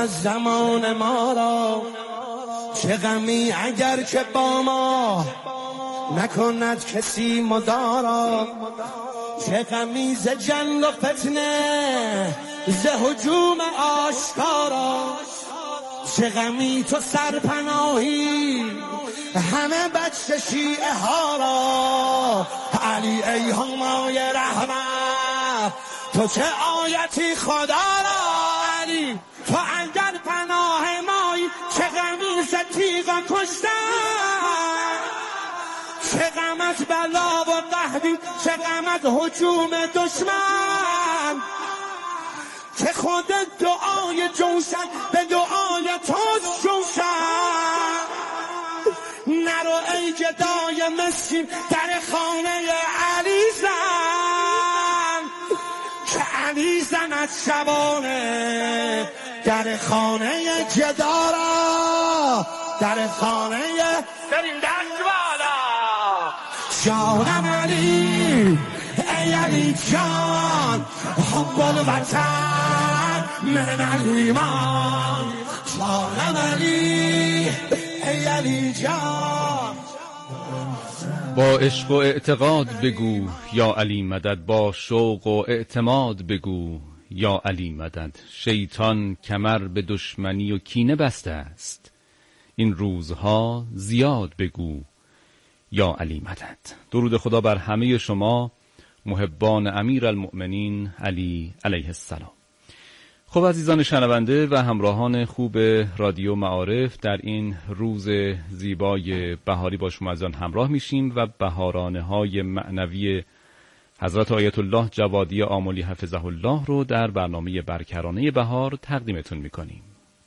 از زمان ما را، چه غمی اگر که با ما نکند کسی مدارا، چه غمی ز جنگ و فتنه ز هجوم آشکارا، چه غمی تو سرپناهی همه بچه شیعه ها را. علی ای همای رحمت تو چه آیتی خدا را. علی تو اگر پناه مایی چه غمی ز تیغ کشتن، چه غمت بلا و قحطی، چه غمت هجوم دشمن، که خود دعای جوشن به دعای تو جوشن. نرو ای گدای مسکین در خانه علی زن، که علی زن از شبانه در خانه گدارا، در خانه بریم دست بالا. جانم علی ای علی جان، حب الوطن من الایمان. جانم علی ای علی جان. با عشق و اعتقاد بگو یا علی مدد، با شوق و اعتماد بگو یا علی مدد. شیطان کمر به دشمنی و کینه بسته است، این روزها زیاد بگو یا علی مدد. درود خدا بر همه شما محبان امیرالمؤمنین علی علیه السلام. خب عزیزان شنونده و همراهان خوب رادیو معارف، در این روز زیبای بهاری با شما عزیزان همراه میشیم و بهارانه های معنوی حضرت آیت الله جوادی آملی حفظه الله رو در برنامه برکرانه بهار تقدیمتون میکنیم.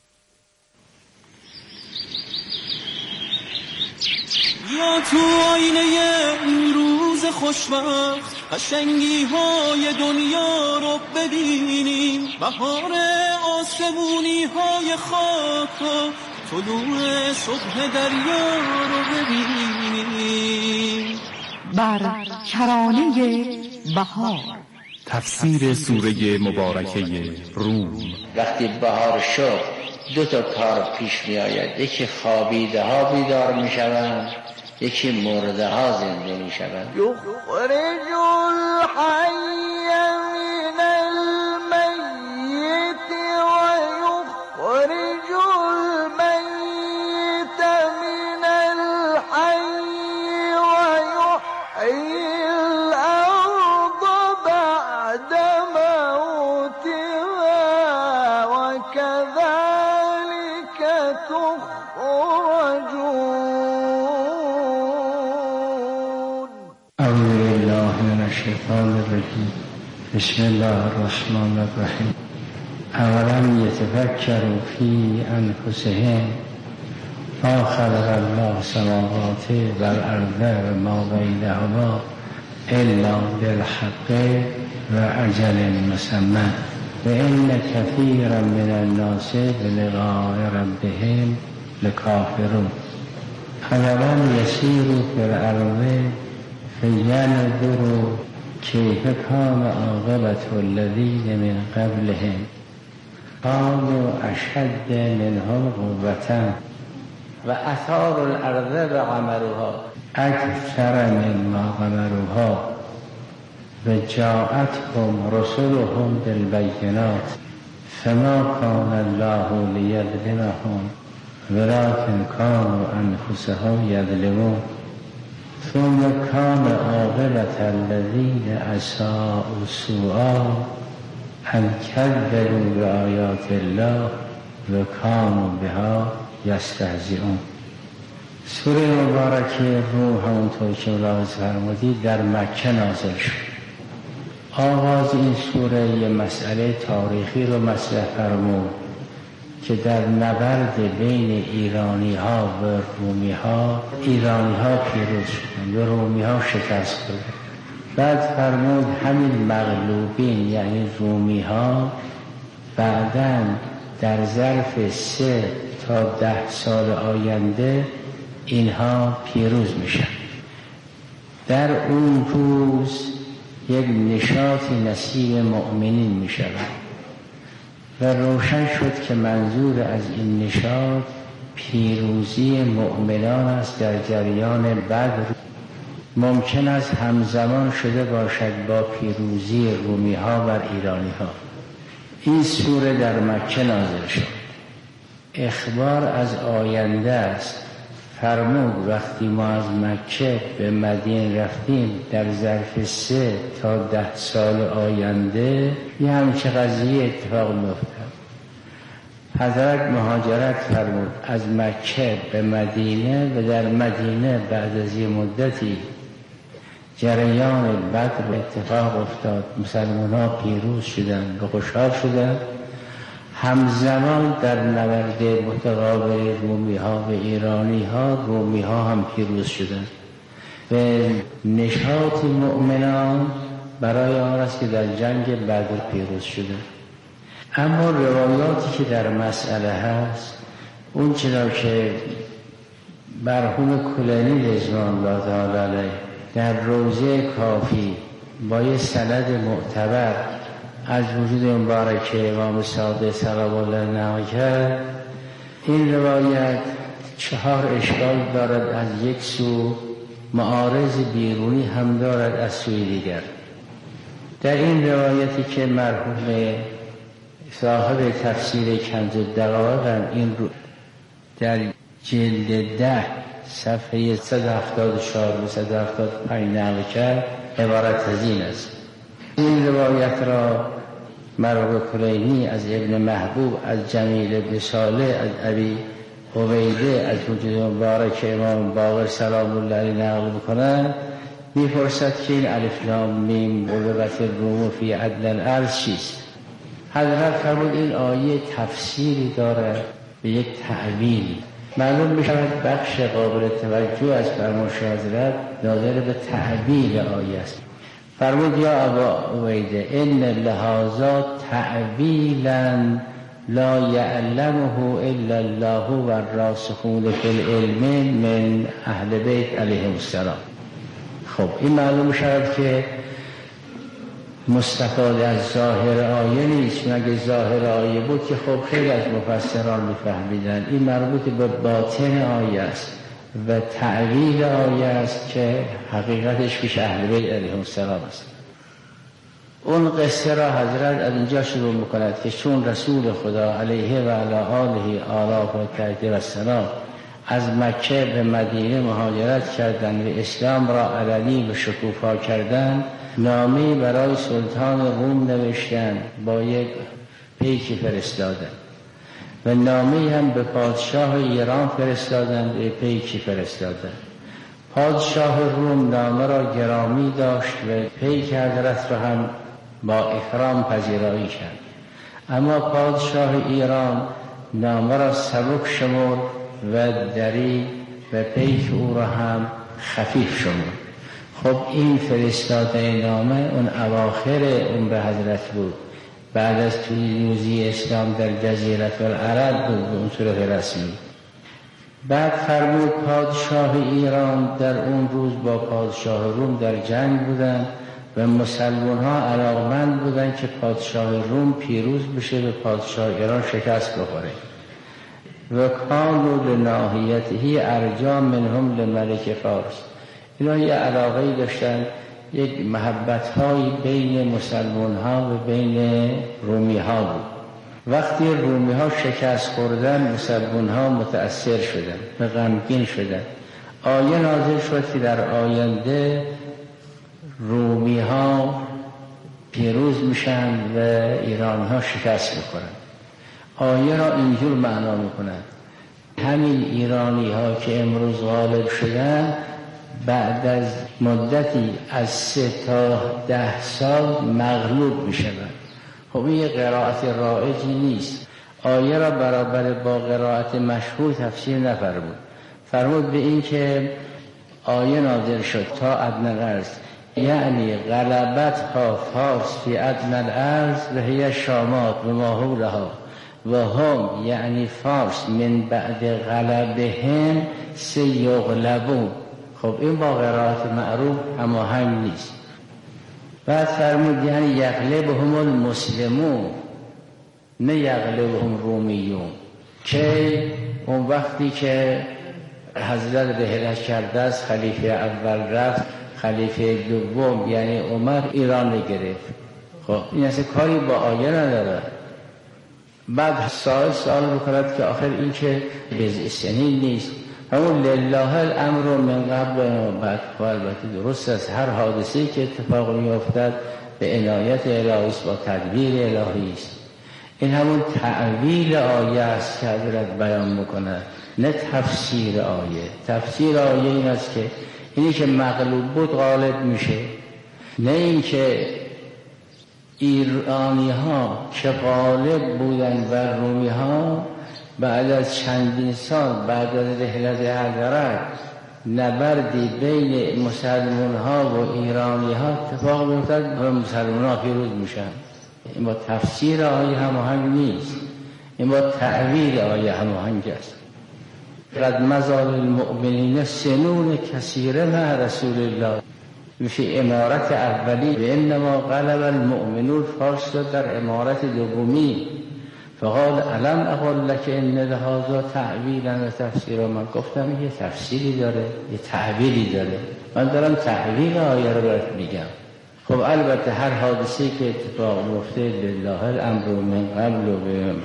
یا تو آینه این روز خوشوقت قشنگی های دنیا رو ببینیم، بهار آسمونی های خاک و طلوع صبح دریا رو ببینیم. برکرانه بهار، تفسیر سوره مبارکه روم. وقتی بهار شد دو تا کار پیش می آید، یکی خوابیده ها بیدار می شوند، یکی مرده ها زنده می شوند. یخرج الحی من المیت و یخرج المیت من الحی و یحیی الارض بعد موتها و کذلک تخرجون. اعوذ بالله من الشیطان الرجیم. بسم الله الرحمن الرحیم. اولم یتفکروا فی انفسهم ما خلق الله السماوات والارض و ما بینهما الا بالحق و اجل مسمى و ان کثیرا من الناس بلقاء ربهم لکافرون. اولم یسیروا فی الارض فینظروا کیف کان عاقبة الذین من قبلهم كانوا اشد منهم قوة و اثاروا الارض وعمروها اکثر مما عمروها و جاءتهم رسلهم بالبینات فما كان الله لیظلمهم ولكن كانوا انفسهم یظلمون. ثم كان عاقبة الذين اساءوا سوءا ان كذبوا بآیات الله و كانوا بها یستهزئون. سوره مبارکه روم همونطور که ملاحظه فرمودید در مکه نازل شد. آغاز این سوره یه مسئله تاریخی رو مطرح فرمود که در نبرد بین ایرانی ها و رومی ها، ایرانی ها پیروز شدند و رومی ها شکست خوردند. بعد فرمود همین مغلوبین یعنی رومی ها بعداً در ظرف 3 تا 10 سال آینده اینها پیروز میشن. در اون روز یک نشاط نصیب مؤمنین میشود و روشن شد که منظور از این نشاط پیروزی مؤمنان است در جریان بدر. ممکن است همزمان شده باشد با پیروزی رومی ها بر ایرانی ها. این سوره در مکه نازل شد، اخبار از آینده است. فرمود وقتی ما از مکه به مدینه رفتیم در ظرف 3 تا 10 سال آینده یه همچه قضیه اتفاق می‌افتد. حضرت مهاجرت فرمود از مکه به مدینه و در مدینه بعد از یه مدتی جریان بدر اتفاق افتاد. مسلمان ها پیروز شدند و خوشحال شدند. همزمان در نبرد متقابل رومی ها و ایرانی ها، رومی ها هم پیروز شدند. به نشاط مؤمنان برای آن است که در جنگ بدر پیروز شدند. اما روایاتی که در مسئله هست، اون چرا که مرحوم کلینی رضوان الله تعالی علیه در روضه کافی با یه سند معتبر از وجود مبارک امام صادق سلام الله نقل کرد، این روایت 4 اشکال دارد. از یک سو معارض بیرونی هم دارد از سوی دیگر. در این روایتی که مرحوم صاحب تفسیر کنز الدقایق این رو در جلد 10 صفحه 174 و 175 نقل کرد، عبارت از این است. این روایت را مرحوم کلینی از ابن محبوب، از جمیل بن صالح، از ابی عبیده از وجود مبارک امام باقر سلام الله علیه نقل می‌کنند. می‌پرسد که این الف لام میم غلبت الروم فی ادنی الارض چیست؟ حضرت فرمود این آیه تفسیری دارد به یک تعبیری. معلوم می‌شود بخش قابل توجه از فرمان حضرت ناظر به تعبیر آیه است. فرمود یا ابا عبیده ان لهذا تعبیلا لا یعلمه الا الله و الراسخون فی العلم من اهل بیت علیهم السلام. خب این معلوم شد که مستفاد از ظاهر آیه نیست، مگه ظاهر آیه بود که خب خیلی از مفسران میفهمیدن. این مربوط به باطن آیه است و تعبیر آیه است که حقیقتش پیش اهل بیت علیهم السلام است. اون قصه را حضرت از اینجا شروع میکند که چون رسول خدا علیه و علی آله آلاف و تحدیر السلام از مکه به مدینه مهاجرت کردند و اسلام را علنی و شکوفا کردند، نامه برای سلطان روم نوشتند، با یک پیکی فرستادند و نامه هم به پادشاه ایران فرستادند و پیکی فرستادند. پادشاه روم نامه را گرامی داشت و پیک حضرت را هم با اکرام پذیرایی کرد. اما پادشاه ایران نامه را سبک شمرد و دری و پیک او را هم خفیف شمرد. خب این فرستادن نامه اون اواخر عمر حضرت بود، بعد از پیروزی اسلام در جزیره العرب بود به اون صورت رسمی. بعد فرمود پادشاه ایران در اون روز با پادشاه روم در جنگ بودند و مسلمان ها علاقمند بودند که پادشاه روم پیروز بشه و پادشاه ایران شکست بخوره. و کانوا لناحیته ارجا منهم لملک فارس. اینا یه علاقه‌ای داشتن، یک محبت‌هایی بین مسلمان ها و بین رومی ها بود. وقتی رومی ها شکست خوردن، مسلمان ها متأثر شدن و غمگین شدن. آیه نازل شد که در آینده رومی ها پیروز میشن و ایرانی ها شکست میخورن. آیه را اینجور معنا میکنند همین ایرانی ها که امروز غالب شدن بعد از مدتی از 3 تا 10 سال مغلوب میشوند. خب این قرائت رایجی نیست. آیه را برابر با قرائت مشهور تفسیر نفرمود. فرمود به این که آیه نازل شد تا ادنی الارض، یعنی غلبت ها فارس فی ادنی الارض و هی شامات و ما حولها و هم یعنی فارس من بعد غلبهم سیغلبون. خب این با قرائت معروف هماهنگ نیست. بعد فرمود یعنی یغلبهم المسلمون، نه یغلبهم رومیون، که اون وقتی که حضرت رحلت کرده است، خلیفه اول رفت، خلیفه دوم یعنی عمر ایران رو گرفت. خب این اصلا کاری با آیه نداره. بعد سوال میکند که آخر این که بضع سنین نیست، همون لله الامر من قبل و بعد. البته درست است، هر حادثه‌ای که اتفاق میافتد به عنایت الهی است، با تدبیر الهی است. این همون تعویل آیه است که حضرت بیان میکند، نه تفسیر آیه. تفسیر آیه این است که اینی که مغلوب بود غالب میشه، نه این که ایرانی ها که غالب بودن بر رومی ها بعد از چندین سال بعد از رحلت حضرت نبردی بین مسلمان ها و ایرانی ها اتفاق میافتد و مسلمان ها پیروز میشن. این با تفسیر آیه هماهنگ نیست، این با تعویل آیه هماهنگ است. قد مضى المؤمنین سنون کثیره مع رسول الله فی امارت اولی و انما غلب المؤمنون. فارس در امارت دومی فقال الم اقل لک ان لهذا تعویلا و تفسیرا. من گفتم یه تفسیری داره، یه تعویلی داره، من دارم تعویل آیه رو برات میگم. خب البته هر حادثه‌ای که اتفاق میفته لله الامر من قبل و من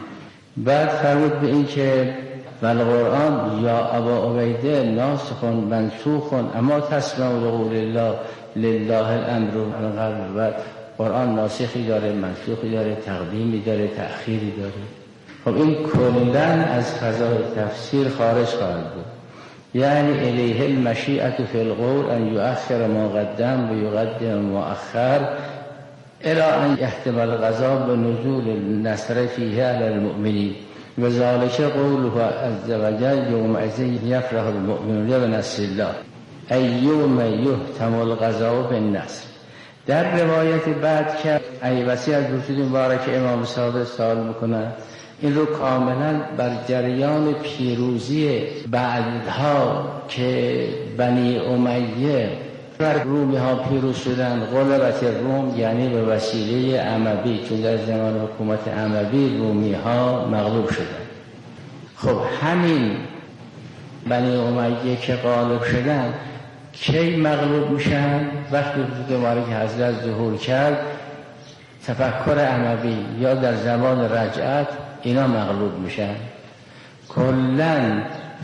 بعد فرمود به این که والقرآن یا ابا عبیده ناسخ منسوخ اما تسمع لقول الله لله الامر من قبل و بعد. قرآن ناسخی داره، منسوخی داره، تقدیمی داره، تأخیری داره. خب این کلاً از فضای تفسیر خارج خواهد بود. یعنی الیه المشیئة فی القول ان یؤخر ما قدم و یقدم ما اخر الی ان یحتمل القضاء بنزول النصر فیه علی المؤمنین و ذلك قوله عز وجل یومئذ یفرح المؤمنون بنصر الله ایوم یحتم القضاء بالنصر. در روایت بعد که ایوسی از وجود مبارک امام صادق سوال میکنه، این رو کاملا بر جریان پیروزی بعدها که بنی امیه بر رومی ها پیروز شدن، غلبت روم یعنی به وسیله اموی، چون در زمان حکومت اموی رومی ها مغلوب شدن. خب همین بنی امیه که غالب شدن کی مغلوب میشن؟ وقتی وجود مبارک حضرت ظهور کرد، تفکر اموی یا در زمان رجعت اینا مغلوب میشن. کلن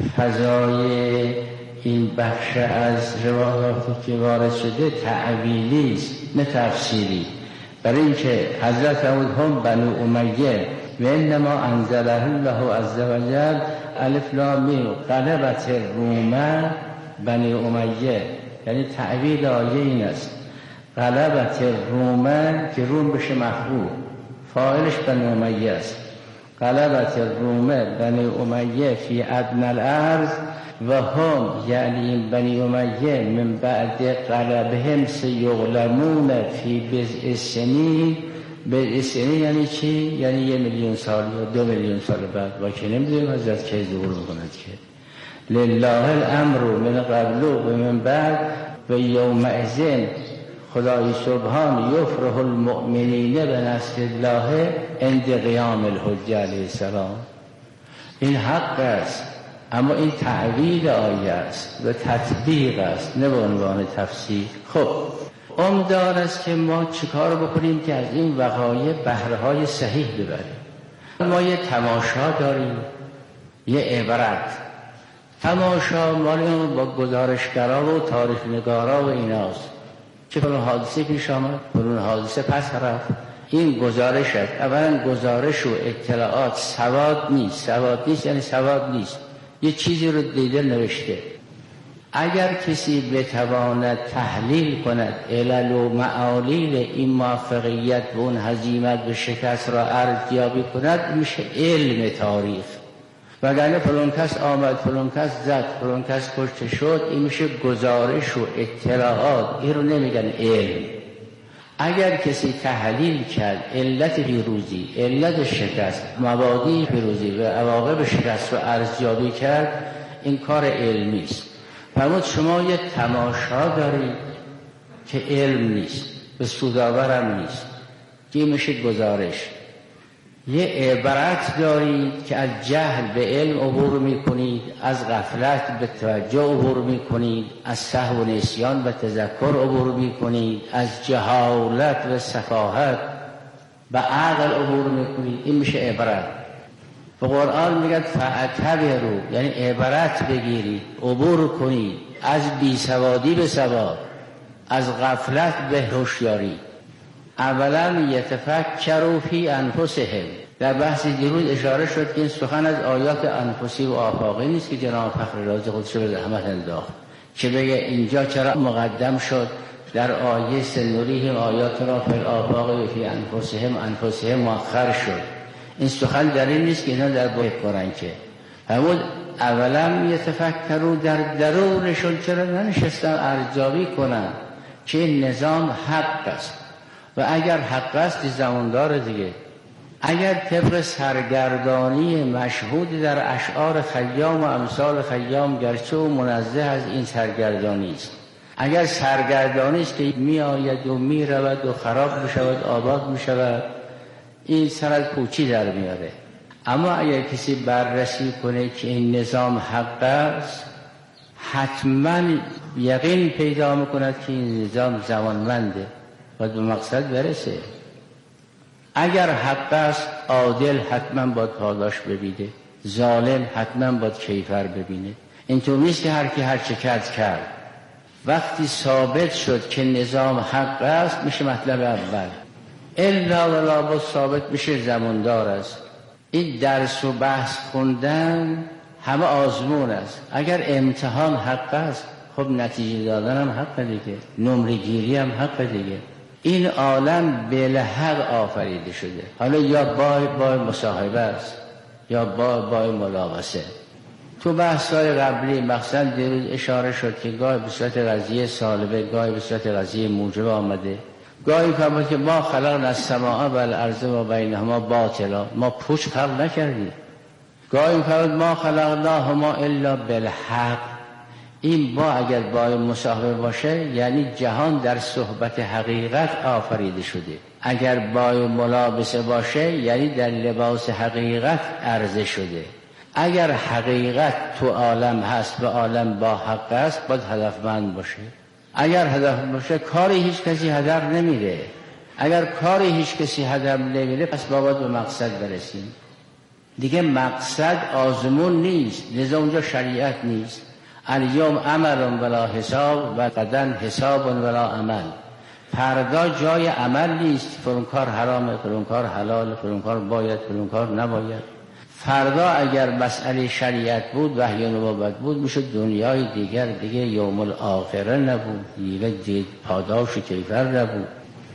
فضای این بخش از روایاتی که وارد شده تعویلی است نه تفسیری. برای اینکه حضرت فرمود هم بنو امیه و انما انزله الله عز وجل الف لام میم غلبت الروم بنی امیه، یعنی تعویل آیه این است غلبت الروم که روم بشه مفعول، فاعلش بنی امیه است. غلبت الروم بنی امیه فی ادنى الارض و هم یعنی بنی امیه من بعد غلبهم سیغلمون فی بضع سنین. بضع سنین یعنی چی؟ یعنی 1 میلیون سال یا 2 میلیون سال بعد. با که نمیدونیم حضرت که ظهور میکند که لله الامر من قبل و من بعد و یومئذ خدای سبحان یفرح المؤمنین بنصر الله عند قیام الحجه علیه السلام. این حق است، اما این تعویل آیه است و تطبیق است نه به عنوان تفسیر. خب امیدوار است که ما چیکار بکنیم که از این وقایع بهره‌های صحیح ببریم. ما یه تماشا داریم، یه عبرت. تماشا مال با گزارشگرا و تاریخ نگارا و ایناست که فلان حادثه پیش آمد، فلان حادثه پس رفت. این گزارش است. اولا گزارش و اطلاعات سواد نیست. سواد نیست یعنی سواد نیست، یه چیزی رو دیده نوشته. اگر کسی بتواند تحلیل کند علل و معالیل این موفقیت و اون هزیمت و شکست را ارزیابی کند، میشه علم تاریخ. وگرنه فلان کس آمد، فلان کس زد، فلان کس کشته شد، این میشه گزارش و اطلاعات، این رو نمیگن علم. اگر کسی تحلیل کرد علت پیروزی، علت شکست، مبادی پیروزی و عواقب شکست رو ارزیابی کرد، این کار علمی است. فرمود شما یه تماشا دارید که علم نیست، به سودآورم نیست، که میشه گزارش. یه عبرت دارید که از جهل به علم عبور میکنید، از غفلت به توجه عبور میکنید، از سهو و نسیان به تذکر عبور میکنید، از جهالت و سفاهت به عقل عبور میکنید. این میشه عبرت. و قرآن میگه فاعتبروا، یعنی عبرت بگیرید، عبور کنید از بیسوادی به سواد، از غفلت به هوشیاری. اولا یتفکروا فی انفسهم. در بحث دیروز اشاره شد که این سخن از آیات انفسی و آفاقی نیست که جناب فخر رازی خودش به زحمت انداخت که بگه اینجا چرا مقدم شد در آیه سنوریهم آیاتنا فی الآفاق و فی انفسهم مؤخر شد. این سخن در این نیست که اینا در باید قرآن که همون اولا یتفکروا، در درونشون چرا ننشستن ارزیابی کنن که این نظام حق است و اگر حق است زماندار دیگه. اگر طبق سرگردانی مشهود در اشعار خیام و امثال خیام گرچه و منزه از این سرگردانی است، اگر سرگردانی است که می آید و می رود و خراب می شود آباد می شود، این سر از پوچی در میاره. اما اگر کسی بررسی کنه که این نظام حق است، حتما یقین پیدا میکند که این نظام زمانمنده و به مقصد برسه. اگر حق است عادل حتما باید پاداش ببینه، ظالم حتما باید کیفر ببینه. اینطور نیست که هر کی هر چه کرد. وقتی ثابت شد که نظام حق است میشه مطلب اول، الا و لابد ثابت میشه زماندار است. این درس و بحث خوندن همه آزمون است. اگر امتحان حق است خب نتیجه دادن هم حق دیگه، نمره گیری هم حق دیگه. این عالم بالحق آفریده شده. حالا یا با مصاحبه است یا با ملاقصه. تو بحث‌های قبلی مقصد دیروز اشاره شد که گاهی به صورت قضیه سالبه، گاهی به صورت قضیه موجب آمده، گاهی فرمود که ما خلقنا السماء والارض و بینهما باطلا، ما پوچ خلق نکردیم. گاهی فرمود ما خلقناهما الا بالحق. این با اگر با مصاحبه باشه یعنی جهان در صحبت حقیقت آفریده شده. اگر با ملابسه باشه یعنی در لباس حقیقت عرضه شده. اگر حقیقت تو عالم هست و عالم با حق است باید هدفمند باشه. اگر هدف باشه کاری هیچ کسی هدر نمیره. اگر کاری هیچ کسی هدر نمیره پس باید به مقصد برسیم. دیگه مقصد آزمون نیست، لذا اونجا شریعت نیست. الیوم عمل ولا حساب و غدا حساب ولا عمل. فردا جای عمل نیست، فلان کار حرامه، فلان کار حلاله، فلان کار باید، فلان کار نباید. فردا اگر مسئله شریعت بود، وحی و نبوت بود، میشه دنیای دیگه یوم الاخره نبود، دیگه پاداش و کیفر نبود.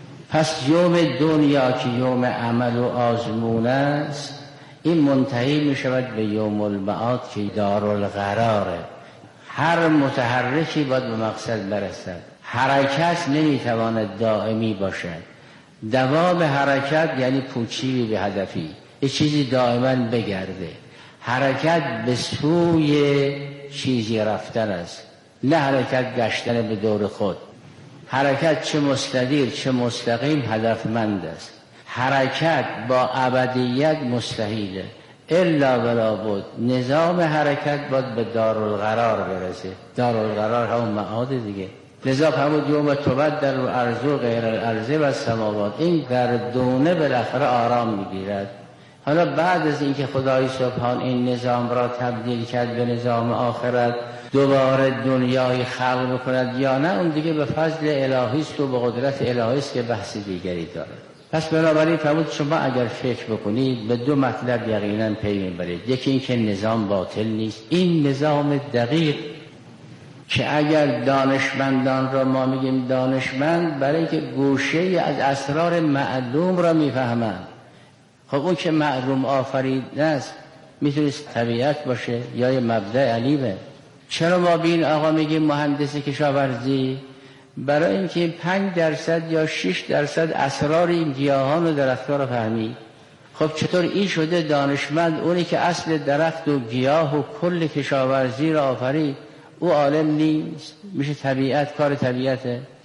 پس یوم دنیا که یوم عمل و آزمون است، این منتهی میشود به یوم المعاد که دارالقراره. هر متحرکی باید به مقصد برسد. حرکت نمیتواند دائمی باشد. دوام حرکت یعنی پوچی به هدفی، یه چیزی دائما بگرده. حرکت به سوی چیزی رفتن است، نه حرکت گشتن به دور خود. حرکت چه مستدیر چه مستقیم هدفمند است. حرکت با ابدیت مستحیله. الا ولا بد نظام حرکت باید به دارالقرار برسه. دارالقرار همون معاد دیگه. لذا فرمود یوم تبدل الارض غیر الارض و السماوات. این گردونه بالاخره آرام میگیرد. حالا بعد از اینکه خدای سبحان این نظام را تبدیل کرد به نظام آخرت، دوباره دنیای خلق بکند یا نه، اون دیگه به فضل الهی است و به قدرت الهی است که بحث دیگری داره. پس بنابراین فرمود شما اگر فکر بکنید به دو مطلب یقینا پی میبرید. یکی این که نظام باطل نیست، این نظام دقیق که اگر دانشمندان را ما میگیم دانشمند برای که گوشه از اسرار معلوم را میفهمند. خب اون که معلوم آفریده است میتونست طبیعت باشه یا یه مبدأ علیمه. چرا ما به این آقا میگیم مهندس کشاورزی؟ برای اینکه 5% یا 6% اسرار این گیاهان و درخت‌ها را فهمید. خب چطور این شده دانشمند اونی که اصل درخت و گیاه و کل کشاورزی را آفرید او عالم نیست؟ میشه طبیعت کار طبیعته.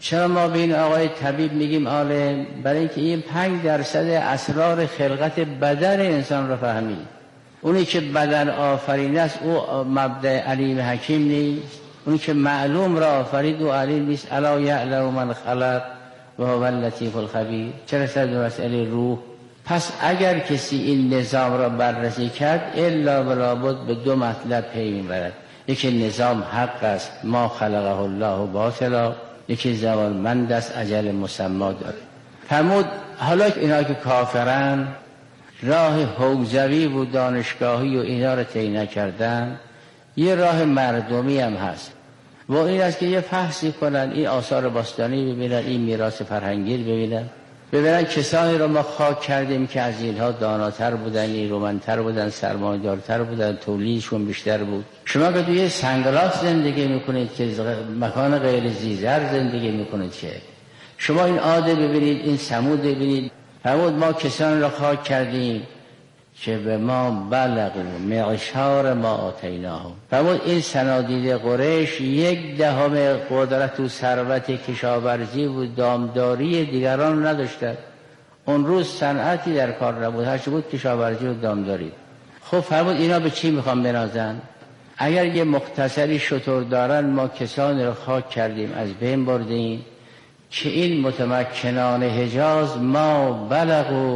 چرا ما به این آقای طبیب میگیم عالم؟ برای اینکه این 5% اسرار خلقت بدن انسان رو فهمید. اونی که بدن آفرین است او مبدأ علیم حکیم نیست. اونی که معلوم را آفرید او علیم نیست. الا یعلم من خلق و هو اللطیف الخبیر. چرا سر مسئله روح؟ پس اگر کسی این نظام را بررسی کرد الا و لابد به 2 مطلب پی میبرد. یکی نظام حق است، ما خلقه الله باطلا، یکی زوالمند است، اجل مسمی داره. فرمود حالا اینا که کافرن راه حوزوی و دانشگاهی و اینا رو طی نکردن، یه راه مردمی هم هست و این است که یه فحصی کنن، این آثار باستانی ببینن، این میراث فرهنگی ببینن کسانی رو ما خاک کردیم که از اینها داناتر بودن، نیرومندتر بودن، سرمایه‌دارتر بودن، تولیدشون بیشتر بود. شما که توی سنگلاس زندگی میکنید که مکان غیر زیزر زندگی میکنید، که شما این عاده ببینید، این سمود ببینید. فرمود ما کسانی رو خاک کردیم که به ما بلغوا معشار ما آتیناهم. فرمود این صنادید قریش 1/10 قدرت و ثروت کشاورزی و دامداری دیگران نداشتند. اون روز صنعتی در کار نبود، هرچی بود کشاورزی و دامداری. خب فرمود اینا به چی میخوان بنازن؟ اگر یه مختصری شتر دارن ما کسانی رو خاک کردیم، از بین بردیم که این متمکنان حجاز ما بلغوا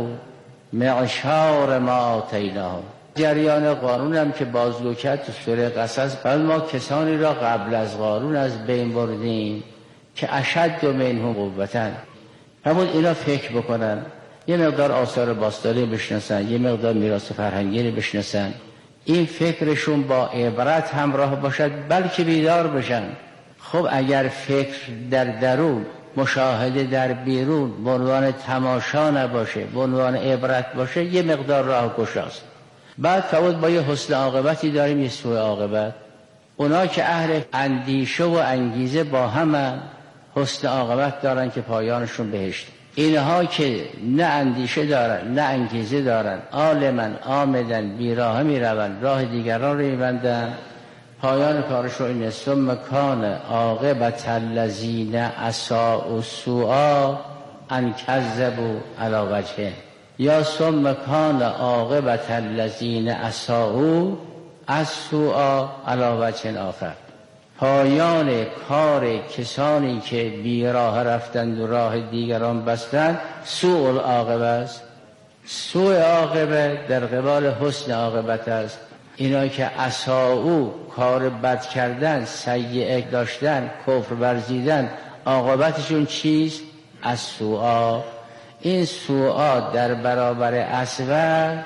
معشار ما آتیناهم. جریان قانون هم که بازگو کرد تو سوره قصص، بعد ما کسانی را قبل از قانون از بین بردیم که اشد منهم قوة. فرمود اینا فکر بکنن، یه مقدار آثار باستانی بشناسن، یه مقدار میراث فرهنگی بشناسن، این فکرشون با عبرت همراه باشد بلکه بیدار بشن. خب اگر فکر در درون، مشاهده در بیرون، به عنوان تماشا نباشه، به عنوان عبرت باشه، یه مقدار راه گشاست. بعد فرمود با یه حسن عاقبتی داریم، یه سوء عاقبت. اونا که اهل اندیشه و انگیزه با هم حسن عاقبت دارن که پایانشون بهشت. اینها که نه اندیشه دارن نه انگیزه دارن، عالمن آمدن بیراه میروند، راه دیگران رو میبندن، پایان کارش رو این ثم کان عاقبت الذین اساءوا السوء ان کذبوا علی وجهه، یا ثم کان عاقبت الذین اساءوا السوء علی وجه آخر. پایان کار کسانی که بیراه رفتند و راه دیگران بستند سوء العاقبه است. سوء عاقبه در قبال حسن عاقبت است. اینا که اساءو کار بد کردن، سیئه داشتن، کفر ورزیدن، عاقبتشون چیست؟ السوء. این سوء در برابر اصغر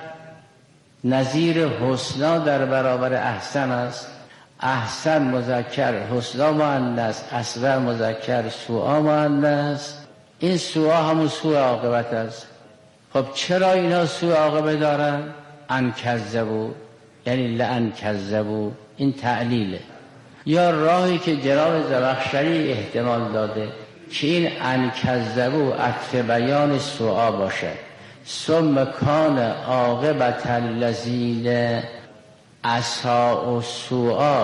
نظیر حسنا در برابر احسن است. احسن مذکر، حسنا مؤنث، اصغر مذکر، سوء مؤنث. این سوء همون سوء عاقبت است. خب چرا اینا سوء عاقبت دارن؟ ان کذبوا، یعنی لئن کذبوا، این تعلیله. یا راهی که جناب زمخشری احتمال داده که این ان کذبوا عطف بیان سوء باشد. ثم کان عاقبت الذین اساءوا السوء،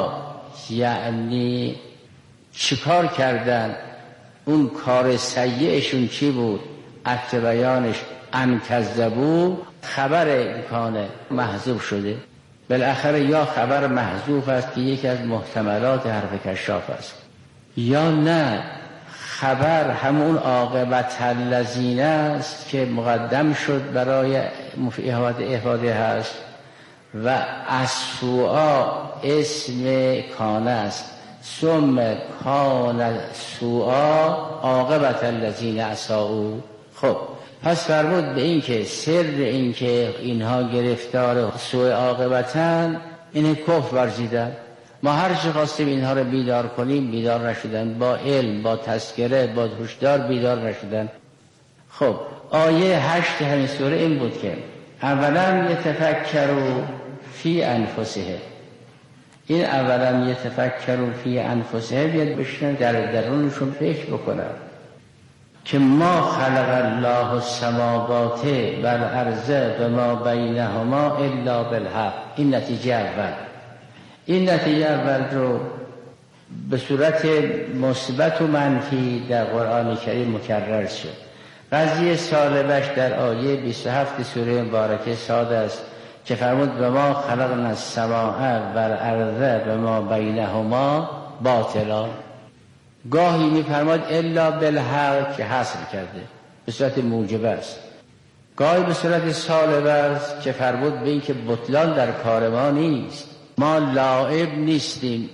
یعنی چیکار کردن؟ اون کار سیئشون چی بود؟ عطف بیانش ان کذبوا، خبر امکانه محذوف شده. بالاخره یا خبر محذوف است که یکی از محتملات حرف کشاف است، یا نه خبر همون عاقبت الذین است که مقدم شد برای افاده هست و السوء اسم کان است. ثم کان السوء عاقبت الذین اساءوا. خب پس فرمود به این که سر این که اینها گرفتار سوء عاقبتن، این کفر ورزیدن. ما هر چه خواستیم اینها رو بیدار کنیم بیدار نشدن، با علم، با تذکره، با هشدار بیدار نشدن. خب آیه 8 همین سوره این بود که اولا یتفکروا فی انفسهم. این اولا یتفکروا فی انفسهم، بیاد بشنن در درونشون فکر بکنن که ما خلق الله السماوات والارض و ما بینهما الا بالحق. این نتیجه اول. این نتیجه اول رو به صورت مثبت و منفی در قرآن کریم مکرر شد. قضیه سالبش در آیه 27 سوره مبارکه صاد است که فرمود و ما خلقنا السماء والارض و ما بینهما باطلا. گاهی می‌فرماد الا بالحق که حصر کرده به صورت موجبه است، گاهی به صورت سالبه است که فرمود به این که بطلان در کار ما نیست، ما لاعب نیستیم،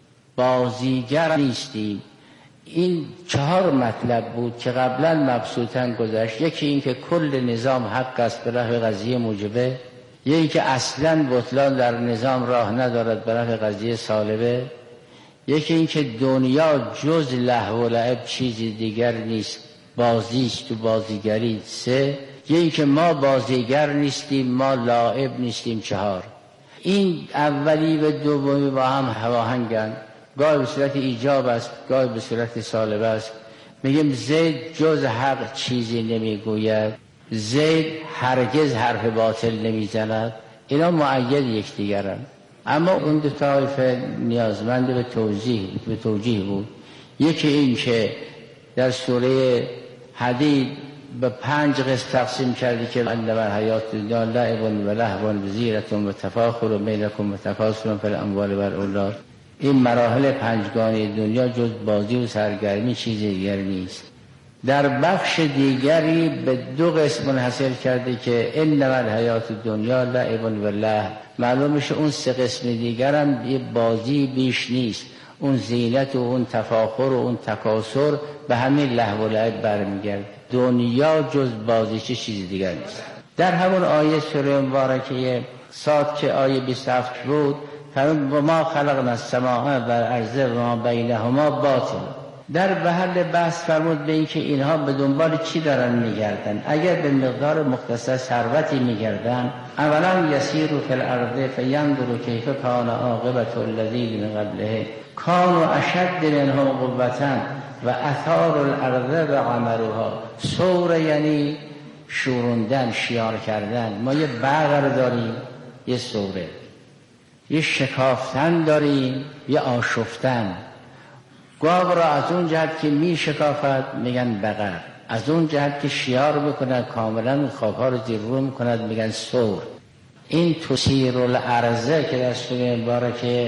بازیگر نیستیم. این 4 مطلب بود که قبلا مبسوطاً گذشت. یکی این که کل نظام حق است به رفع قضیه موجبه، یکی که اصلاً بطلان در نظام راه ندارد به رفع قضیه سالبه، یکی این که دنیا جز لهو و لعب چیزی دیگر نیست، بازیست و بازیگری. 3 یکی که ما بازیگر نیستیم، ما لاعب نیستیم. 4 این اولی و دومی با هم هماهنگند. گاهی به صورت ایجاب است، گاهی به صورت سالبه است. میگیم زید جز حق چیزی نمیگوید، زید هرگز حرف باطل نمیزند. اینا مؤید یکدیگرند. اما اون دو طایفه نیازمند به توجیه بود. یکی این که در سوره حدید به 5 قسم تقسیم کردی که انما الحیات الدنیا لعب و لهو و زینة و تفاخر بینکم و تکاثر فی الاموال والاولاد. این مراحل 5گانه دنیا جز بازی و سرگرمی چیز دیگر نیست. در بخش دیگری به 2 قسم منحصر کرده که انما الحیات الدنیا لعب و لهو. معلوم میشه اون 3 قسم دیگر هم یه بازی بیش نیست. اون زینت و اون تفاخر و اون تکاثر به همین لهو و لعب برمیگرد. دنیا جز بازیچه چیز دیگر نیست. در همون آیه سوره مبارکه صاد که آیه 27 بود فرمود و ما خلقنا السماء والارض و ما بینهما باطل. در محل بحث فرمود به این که اینها به دنبال چی دارن میگردن. اگر به مقدار مختصر ثروتی میگردن، اولا یسیروا فی الارض فینظروا کیف کان عاقبة الذین من قبلهم کانوا اشد منهم قوة و اثاروا الارض و عمروها. ثور یعنی شوروندن، شیار کردن. ما یه بقر داریم، یه ثوره، یه شکافتن داریم، یه آشفتن. گاو را از اون جهت که می شکافت میگن بقر، از اون جهت که شیار بکند کاملا خوابها رو زیر رو میکند میگن ثور. این تثیر الارض که در سوره مبارکه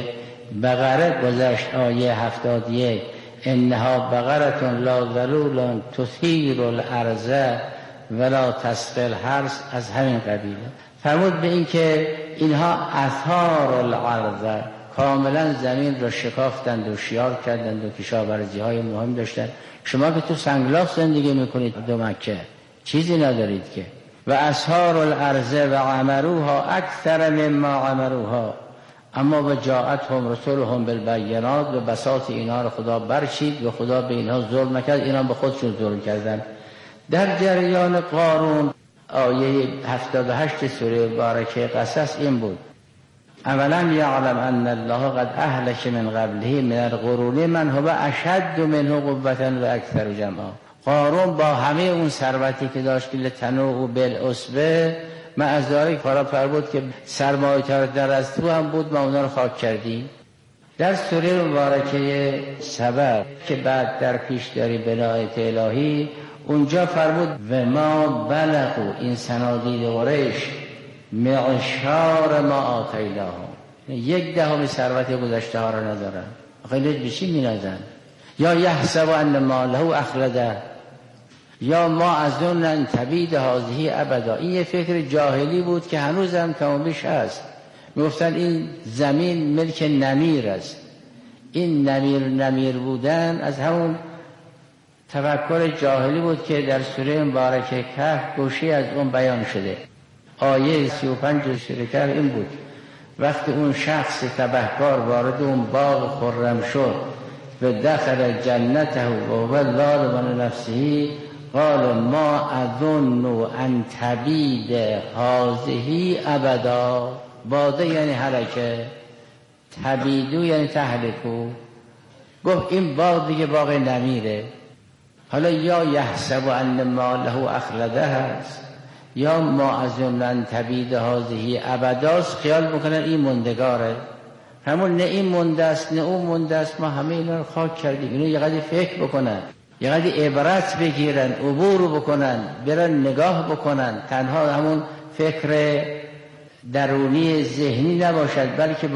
بقره گذشت آیه 71 انها بقره لا ذلول تثیر الارض ولا تسقی الحرث، از همین قبیله. فرمود به این که اینها اثار الارض، کاملا زمین را شکافتند و شیار کردند و کشاورزی های مهم داشتند. شما که تو سنگلاخ زندگی میکنید دو مکه چیزی ندارید که. و اثار الارض و عمروها اکثر مما عمروها، اما و جاءتهم رسولهم بالبینات و بساط اینها را خدا برچید و خدا به اینها ظلم نکرد، اینها به خودشون ظلم کردند. در جریان قارون آیه 78 سوره مبارکه قصص این بود اولا یعلم ان الله قد اهلک من قبله من القرون من هو اشد منه قوة و اکثر جمعا. قارون با همه اون ثروتی که داشت که لتنوء بالعصبه معذاری فرا بود که سرمایه تر در از تو هم بود، ما اونا رو خاک کردیم. در سوره مبارکه سبع که بعد در پیش داری بنایت الهی، اونجا فرمود و ما بلغوا، این صنادید قریش معشار ما آتیناهم، 1/10 ثروت گذشته ها را ندارن. خیلی به چی مینازن؟ یا یحسب ان ماله اخلده، یا ما از اون تبید هذه ابدا. این یه فکر جاهلی بود که هنوز هم کمابیش هست. میگفتن این زمین ملک نمیر است. این نمیر بودن از همون تفکر جاهلی بود که در سوره مبارکه کهف گوشی از اون بیان شده. آیه 35 سوره کهف این بود وقتی اون شخص تبهکار وارد اون باغ خرم شد و دخل جنته و هو ظالم لنفسه قال ما اظن ان تبید هذه ابدا. باده یعنی هلکه، تبیدو یعنی تهلکو. گفت این باغ دیگه باغ نمیره. حالا یا یحسب ان ماله اخلده هست، یا ما اظن ان تبید هذه ابداست، خیال میکنن این مندگاره. همون نه این مونده است نه اون مونده است، ما همه اینا رو خاک کردیم. اینو یه قدری فکر بکنن، یه قدری عبرت بگیرن، عبور بکنن، برن نگاه بکنن. تنها همون فکر درونی ذهنی نباشد، بلکه